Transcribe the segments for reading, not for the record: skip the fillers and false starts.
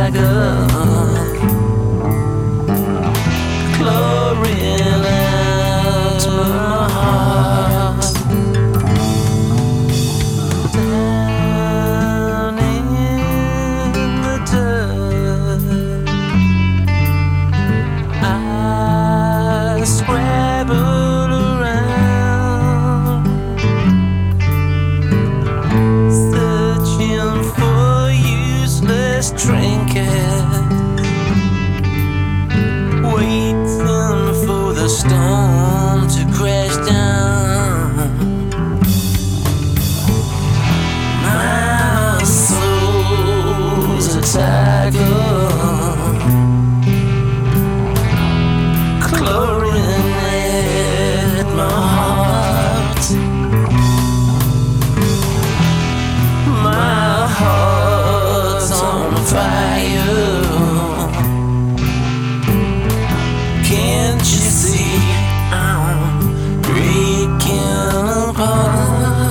tiger, chlorine at my heart. Down in the dirt, I scrabble around, searching for useless trinkets, waiting for the storm to crash down. My soul's a tiger, chlorine at my heart. My heart's on fire. Can't you see I'm breaking apart?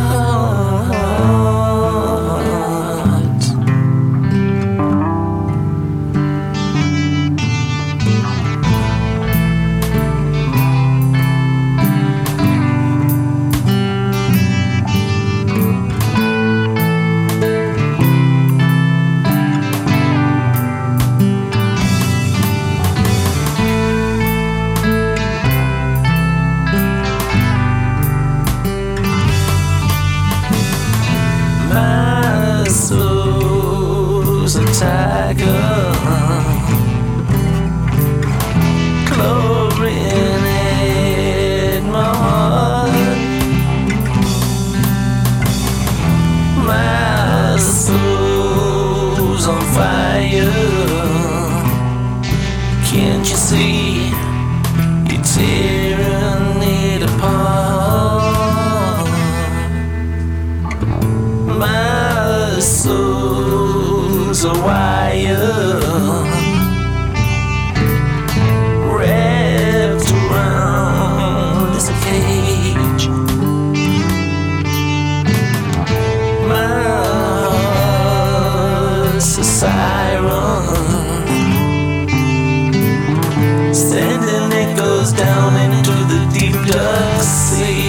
My soul's a tiger, chlorine in my heart. My soul's on fire. Can't you see you're tearing it apart? My soul's a wire, wrapped around this cage. My heart's a siren, sending echoes down into the deep dark sea.